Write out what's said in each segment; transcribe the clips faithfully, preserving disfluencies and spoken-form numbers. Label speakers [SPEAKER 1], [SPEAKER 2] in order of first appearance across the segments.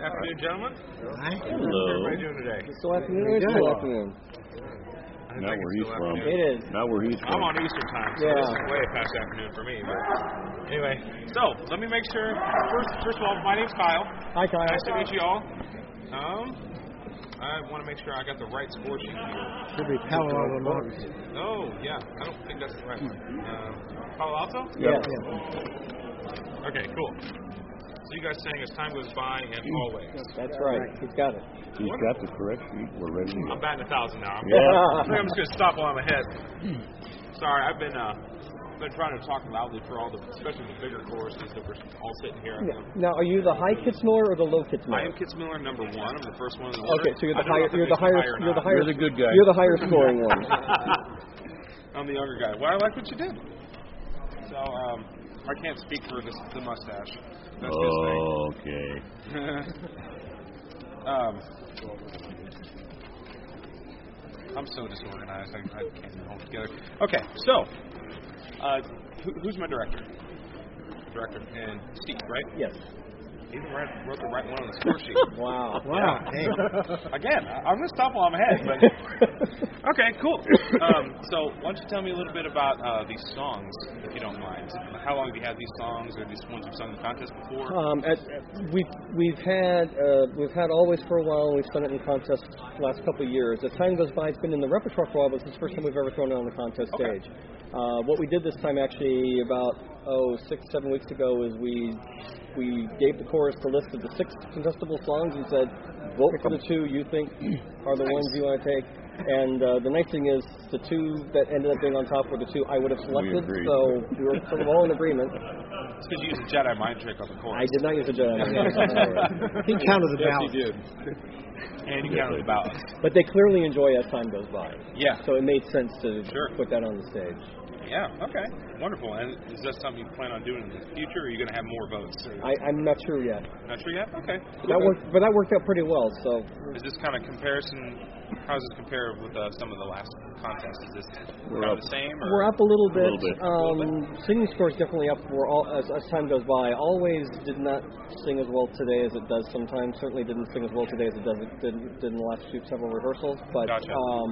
[SPEAKER 1] afternoon, gentlemen.
[SPEAKER 2] Hi.
[SPEAKER 1] How's
[SPEAKER 3] Hello.
[SPEAKER 1] everybody doing today?
[SPEAKER 4] Still afternoon. It's still afternoon.
[SPEAKER 1] I
[SPEAKER 3] Not
[SPEAKER 1] think
[SPEAKER 3] where
[SPEAKER 1] it's
[SPEAKER 3] he's
[SPEAKER 1] still
[SPEAKER 3] from.
[SPEAKER 1] afternoon.
[SPEAKER 4] It is.
[SPEAKER 3] Not where he's from.
[SPEAKER 1] I'm on Eastern time, so
[SPEAKER 4] Yeah.
[SPEAKER 1] this is way past afternoon for me. But anyway, so let me make sure. First, first of all, my name's Kyle.
[SPEAKER 4] Hi, Kyle.
[SPEAKER 1] Nice to meet you all. Um, I want to make sure I got the right score sheet here.
[SPEAKER 2] Should be Palo Alto Motors.
[SPEAKER 1] Oh, yeah. I don't think that's the right one. Um, Palo Alto?
[SPEAKER 4] Yes.
[SPEAKER 1] Okay, cool. So you guys saying as time goes by and always.
[SPEAKER 4] That's right. He's got it.
[SPEAKER 3] He's got the correct sheet. We're ready to
[SPEAKER 1] I'm
[SPEAKER 3] go.
[SPEAKER 1] batting a thousand now. I'm,
[SPEAKER 4] Yeah.
[SPEAKER 1] I think I'm just going to stop while I'm ahead. Sorry, I've been uh, been trying to talk loudly for all the, especially the bigger choruses that we're all sitting here.
[SPEAKER 4] Now, are you the high Kitzmiller or the low Kitzmiller?
[SPEAKER 1] I am Kitzmiller number one. I'm the first one in the order.
[SPEAKER 4] Okay, so you're the
[SPEAKER 1] I don't know
[SPEAKER 4] higher.
[SPEAKER 1] if it
[SPEAKER 4] You're the
[SPEAKER 1] makes me
[SPEAKER 4] higher.
[SPEAKER 1] higher or
[SPEAKER 4] You're the
[SPEAKER 1] not.
[SPEAKER 4] higher.
[SPEAKER 3] You're the good guy.
[SPEAKER 4] You're the higher scoring one.
[SPEAKER 1] I'm the younger guy. Well, I like what you did. So um, I can't speak for this, the mustache. That's
[SPEAKER 3] Oh, okay.
[SPEAKER 1] his thing. um, I'm so disorganized. I, I can't even hold it together. Okay, so uh, who, who's my director? Director and Steve, right?
[SPEAKER 4] Yes.
[SPEAKER 1] He even wrote, wrote the right one on the score sheet.
[SPEAKER 4] Wow.
[SPEAKER 2] Wow. Hey.
[SPEAKER 1] Again, I- I'm going to stop while I'm ahead. But okay, cool. Um, so why don't you tell me a little bit about uh, these songs, if you don't mind? How long have you had these songs, or these ones you've sung in the contest before?
[SPEAKER 4] Um, at, we've we've had uh, we've had always for a while. We've done it in contests the last couple of years. As time goes by, it's been in the repertoire for a while, but it's the first time we've ever thrown it on the contest
[SPEAKER 1] Okay.
[SPEAKER 4] stage. Uh, what we did this time, actually, about oh six seven weeks ago, is we we gave the chorus the list of the six contestable songs and said, vote for the two you think are the
[SPEAKER 1] Nice.
[SPEAKER 4] ones you want to take. And uh, the nice thing is, the two that ended up being on top were the two I would have selected.
[SPEAKER 3] agree.
[SPEAKER 4] So we were sort of all in agreement.
[SPEAKER 1] It's because you used a Jedi mind trick on the chorus.
[SPEAKER 4] I did not use a Jedi.
[SPEAKER 2] He counted the
[SPEAKER 1] Yes,
[SPEAKER 2] ballots.
[SPEAKER 1] you did. And you counted the ballots.
[SPEAKER 4] But they clearly enjoy as time goes by.
[SPEAKER 1] Yeah.
[SPEAKER 4] So it made sense to
[SPEAKER 1] Sure.
[SPEAKER 4] put that on the stage.
[SPEAKER 1] Yeah, okay. Wonderful. And is that something you plan on doing in the future, or are you going to have more votes?
[SPEAKER 4] I, I'm not sure yet.
[SPEAKER 1] Not sure yet? Okay.
[SPEAKER 4] That worked, but that worked out pretty well. So
[SPEAKER 1] Is this kind of comparison, how does this compare with uh, some of the last contests? Is this
[SPEAKER 3] We're
[SPEAKER 1] kind of
[SPEAKER 3] up.
[SPEAKER 1] the same? Or?
[SPEAKER 4] we're up a little bit.
[SPEAKER 3] little bit.
[SPEAKER 4] Um,
[SPEAKER 1] A little
[SPEAKER 4] Singing score's definitely up. We're all as, as time goes by. Always did not sing as well today as it does sometimes. Certainly didn't sing as well today as it does it did, did in the last few several rehearsals. But
[SPEAKER 1] Gotcha.
[SPEAKER 4] um,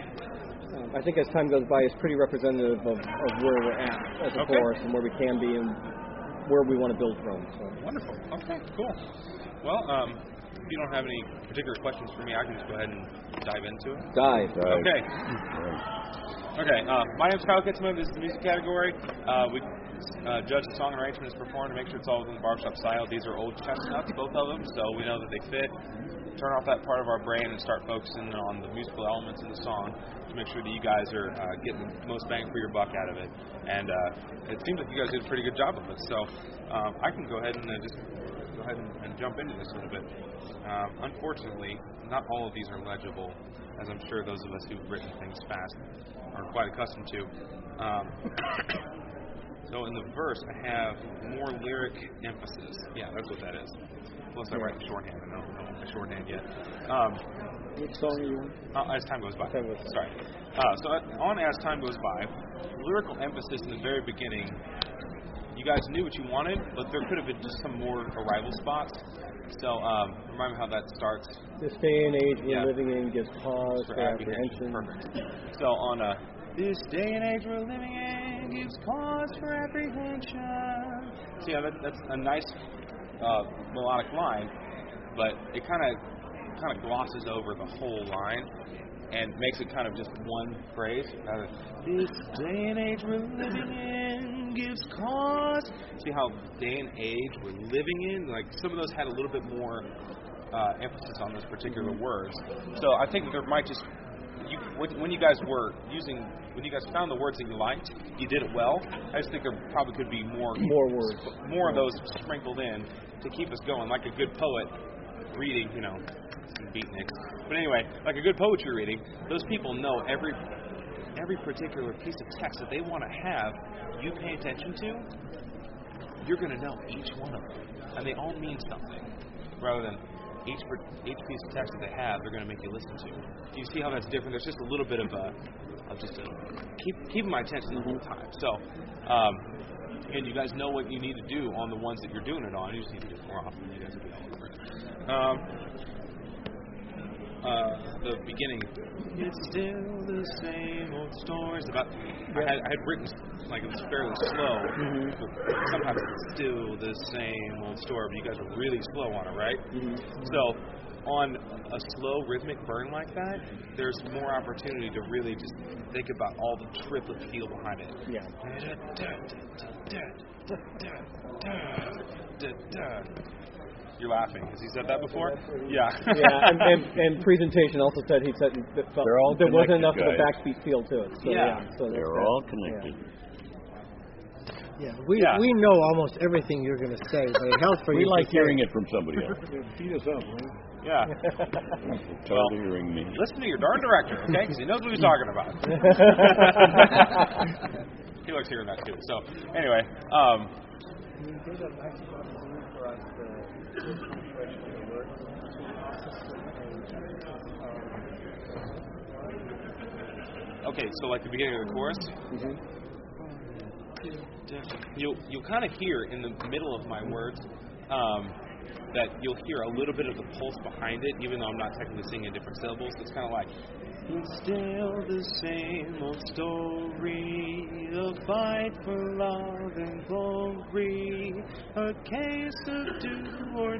[SPEAKER 4] I think as time goes by, it's pretty representative of, of where we're at as a
[SPEAKER 1] Okay.
[SPEAKER 4] chorus and where we can be and where we want to build from. So.
[SPEAKER 1] Wonderful. Okay, cool. Well, um, if you don't have any particular questions for me, I can just go ahead and dive into it.
[SPEAKER 4] Dive.
[SPEAKER 3] Right.
[SPEAKER 1] Okay.
[SPEAKER 3] Right.
[SPEAKER 1] Okay, uh, my name's Kyle Kitzman. This is the music category. Uh, we uh, judge the song arrangement as performed to make sure it's all within the barbershop style. These are old chestnuts, both of them, so we know that they fit. Turn off that part of our brain and start focusing on the musical elements in the song to make sure that you guys are uh, getting the most bang for your buck out of it. And uh, it seems like you guys did a pretty good job of it. So um, I can go ahead and uh, just go ahead and, and jump into this a little bit. Um, unfortunately, not all of these are legible, as I'm sure those of us who've written things fast are quite accustomed to. Um, so in the verse, I have more lyric emphasis. Yeah, that's what that is. Plus, I write the shorthand. I don't know my shorthand yet. Um,
[SPEAKER 4] Which song are you on?
[SPEAKER 1] uh, as time goes by.
[SPEAKER 4] Time goes by.
[SPEAKER 1] Sorry. Uh, so uh, on as time goes by, lyrical emphasis in the very beginning. You guys knew what you wanted, but there could have been just some more arrival spots. So um, remind me how that starts.
[SPEAKER 4] This day and age we're
[SPEAKER 1] Yeah.
[SPEAKER 4] living in gives cause
[SPEAKER 1] For
[SPEAKER 4] for
[SPEAKER 1] apprehension.
[SPEAKER 4] apprehension.
[SPEAKER 1] Perfect. So on uh, this day and age we're living in gives cause for apprehension. So yeah, that, that's a nice uh, melodic line, but it kind of kind of glosses over the whole line and makes it kind of just one phrase. Uh, this day and age we're living in gives cause. See how day and age we're living in? Like some of those had a little bit more uh, emphasis on those particular words. So I think there might just you, when, when you guys were using, when you guys found the words that you liked, you did it well. I just think there probably could be more
[SPEAKER 4] More words.
[SPEAKER 1] more of those sprinkled in to keep us going, like a good poet reading, you know, some beatniks. But anyway, like a good poetry reading, those people know every every particular piece of text that they want to have you pay attention to. You're going to know each one of them, and they all mean something, rather than each each piece of text that they have, they're going to make you listen to. Do you see how that's different? There's just a little bit of a, of just a keep keeping my attention the whole time. So, um, and you guys know what you need to do on the ones that you're doing it on. You just need to do it more often. You guys will be all over it. Um, uh, the beginning. It's still the same old stories about. Yeah. I, had, I had written like it was fairly slow.
[SPEAKER 4] Mm-hmm.
[SPEAKER 1] But sometimes it's still the same old story, but you guys are really slow on it, right?
[SPEAKER 4] Mm-hmm.
[SPEAKER 1] So on a slow rhythmic burn like that, there's more opportunity to really just think about all the triplet feel behind it.
[SPEAKER 4] Yeah.
[SPEAKER 1] You're laughing. Has he said that before? Yeah.
[SPEAKER 4] Yeah, and, and, and presentation also said he said that felt
[SPEAKER 3] They're all
[SPEAKER 4] there wasn't enough
[SPEAKER 3] guys.
[SPEAKER 4] of a backbeat feel to it. So,
[SPEAKER 1] yeah.
[SPEAKER 4] yeah so
[SPEAKER 3] They're
[SPEAKER 4] that,
[SPEAKER 3] all connected.
[SPEAKER 4] Yeah.
[SPEAKER 2] Yeah, we
[SPEAKER 1] Yeah.
[SPEAKER 2] we know almost everything you're going to say, but it helps for
[SPEAKER 3] We
[SPEAKER 2] you.
[SPEAKER 3] like
[SPEAKER 2] to
[SPEAKER 3] hearing
[SPEAKER 2] say.
[SPEAKER 3] it from somebody else.
[SPEAKER 2] Feed us up, man.
[SPEAKER 1] Yeah.
[SPEAKER 3] Totally
[SPEAKER 1] Well,
[SPEAKER 3] hearing me.
[SPEAKER 1] listen to your darn director, okay? Because he knows what he's talking about. He likes hearing that too. So, anyway, um, okay, so like the beginning of the chorus,
[SPEAKER 4] Mm-hmm.
[SPEAKER 1] you'll you'll kind of hear in the middle of my words um, that you'll hear a little bit of the pulse behind it, even though I'm not technically singing different syllables. It's kind of like, it's still the same old story, a fight for love and glory, a case of do or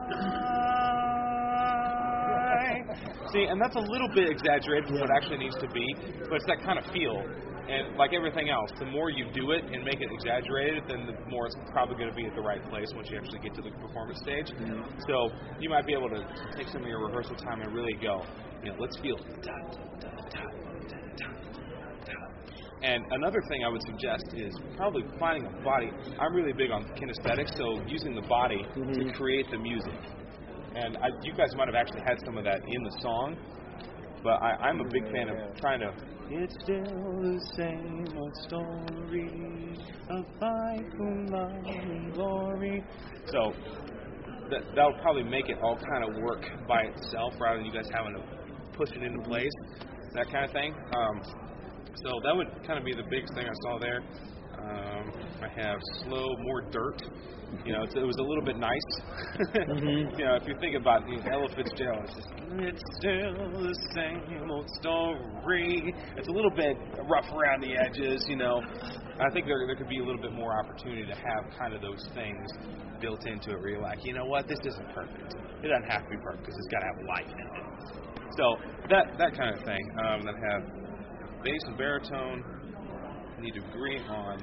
[SPEAKER 1] die. See, and that's a little bit exaggerated from what it actually needs to be, but it's that kind of feel. And like everything else, the more you do it and make it exaggerated, then the more it's probably going to be at the right place once you actually get to the performance stage. Mm-hmm. So you might be able to take some of your rehearsal time and really go, you know, let's feel. Da, da, da, da, da, da. And another thing I would suggest is probably finding a body. I'm really big on kinesthetics, so using the body mm-hmm. to create the music. And I, you guys might have actually had some of that in the song, but I, I'm a big fan of trying to. It's still the same old story, a fight for love and glory. So that that'll probably make it all kind of work by itself, rather than you guys having to push it into place, that kind of thing. Um, so that would kind of be the biggest thing I saw there. Um, I have slow, more dirt. You know, it's, it was a little bit nice. Mm-hmm. You know, if you think about you know, Ella Fitzgerald, it's just, it's still the same old story. It's a little bit rough around the edges, you know. I think there there could be a little bit more opportunity to have kind of those things built into it where you're like, you know what, this isn't perfect. It doesn't have to be perfect because it's got to have life in it. So that that kind of thing. Um, then I have bass and baritone. Need to agree on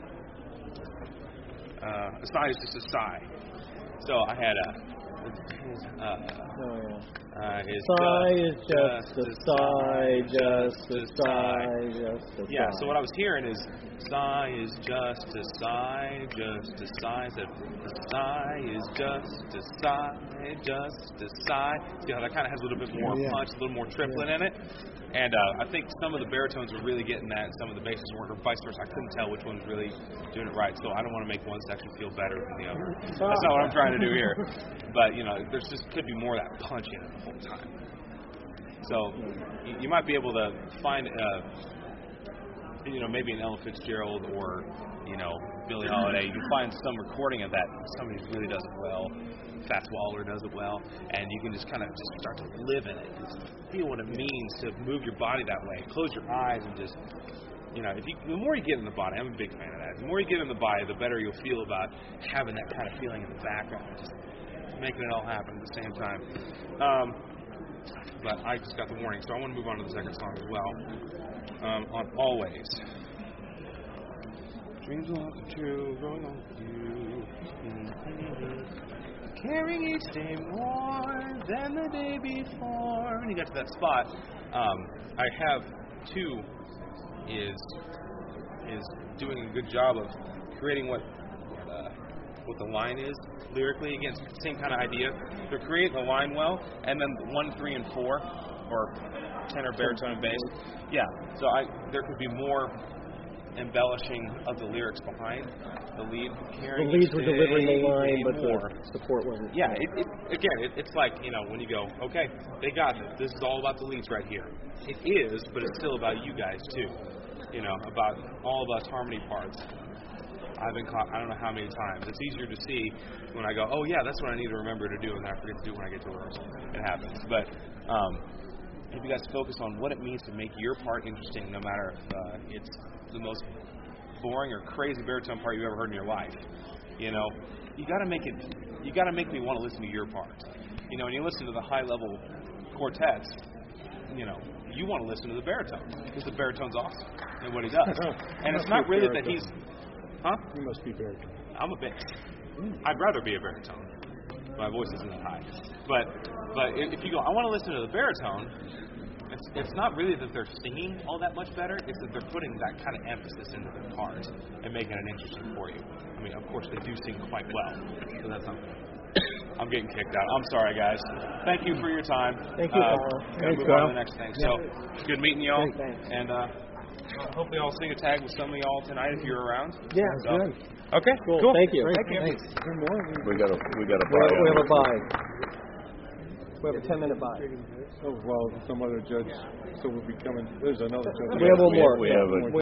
[SPEAKER 1] uh, a sigh is just a sigh. So I had a uh,
[SPEAKER 4] oh, yeah.
[SPEAKER 1] uh, is
[SPEAKER 4] sigh
[SPEAKER 1] just,
[SPEAKER 4] is just a sigh, just a sigh, just a
[SPEAKER 1] yeah.
[SPEAKER 4] sigh.
[SPEAKER 1] So what I was hearing is sigh is just a sigh, just a sigh. I said a sigh is just a sigh, just a sigh. See how that kind of has a little bit more
[SPEAKER 2] yeah.
[SPEAKER 1] punch, a little more triplet yeah. in it. And uh, I think some of the baritones were really getting that, and some of the basses weren't, or vice versa. I couldn't tell which one was really doing it right, so I don't want to make one section feel better than the other. That's not what I'm trying to do here. But, you know, there's just could be more of that punch in it the whole time. So you, you might be able to find, uh, you know, maybe an Ella Fitzgerald or, you know, Billie Holiday. You can find some recording of that. Somebody really does it well. Fats Waller does it well, and you can just kind of just start to live in it, just feel what it means to move your body that way. Close your eyes and just, you know, if you, the more you get in the body, I'm a big fan of that. The more you get in the body, the better you'll feel about having that kind of feeling in the background, just making it all happen at the same time. Um, but I just got the warning, so I want to move on to the second song as well. Um, on Always. Dreams will come true, growing on with you. Mm-hmm. Caring each day more than the day before. When you get to that spot, um, I have two is is doing a good job of creating what uh, what the line is lyrically. Again, same kind of idea. They're creating the line well, and then one, three, and four, or tenor, baritone, and bass. Yeah. So I there could be more embellishing of the lyrics behind the lead.
[SPEAKER 4] The leads were delivering the line, but
[SPEAKER 1] more.
[SPEAKER 4] the support wasn't.
[SPEAKER 1] Yeah, it, it, again, it, it's like, you know, when you go, okay, they got this. This is all about the leads right here. It is, but it's still about you guys, too. You know, about all of us harmony parts. I've been caught I don't know how many times. It's easier to see when I go, oh yeah, that's what I need to remember to do, and then I forget to do it when I get to rehearsal. It happens. But um, if you guys focus on what it means to make your part interesting, no matter if uh, it's the most boring or crazy baritone part you ever heard in your life, you know, you got to make it. You got to make me want to listen to your part. You know, when you listen to the high level quartets, you know, you want to listen to the baritone because the baritone's awesome and what he does. And it's not really that he's, huh?
[SPEAKER 2] You must be baritone.
[SPEAKER 1] I'm a bass. I'd rather be a baritone. My voice isn't that high. But but if you go, I want to listen to the baritone, it's, it's not really that they're singing all that much better. It's that they're putting that kind of emphasis into their part and making it interesting for you. I mean, of course, they do sing quite well. So that's something. I'm getting kicked out. I'm sorry, guys. Thank you for your time.
[SPEAKER 2] Thank you,
[SPEAKER 1] uh,
[SPEAKER 2] Carl.
[SPEAKER 1] Gotta
[SPEAKER 2] Thanks,
[SPEAKER 1] move
[SPEAKER 2] Carl.
[SPEAKER 1] on to the next thing. So, good meeting y'all.
[SPEAKER 2] Great, thanks.
[SPEAKER 1] And uh, hopefully I'll sing a tag with some of y'all tonight if you're around.
[SPEAKER 2] Yeah,
[SPEAKER 1] So-
[SPEAKER 2] good.
[SPEAKER 1] Okay,
[SPEAKER 4] Cool.
[SPEAKER 1] cool.
[SPEAKER 4] Thank you.
[SPEAKER 2] Great,
[SPEAKER 1] Thank you.
[SPEAKER 2] thanks. Good morning.
[SPEAKER 3] We got a we got a
[SPEAKER 4] We have, we have a
[SPEAKER 3] buy.
[SPEAKER 4] buy. We have a ten minute buy.
[SPEAKER 2] Oh, well, some other judge, so we'll be coming. There's another judge.
[SPEAKER 4] We have one
[SPEAKER 3] We-
[SPEAKER 4] more.
[SPEAKER 3] we
[SPEAKER 4] Yeah.
[SPEAKER 3] have a-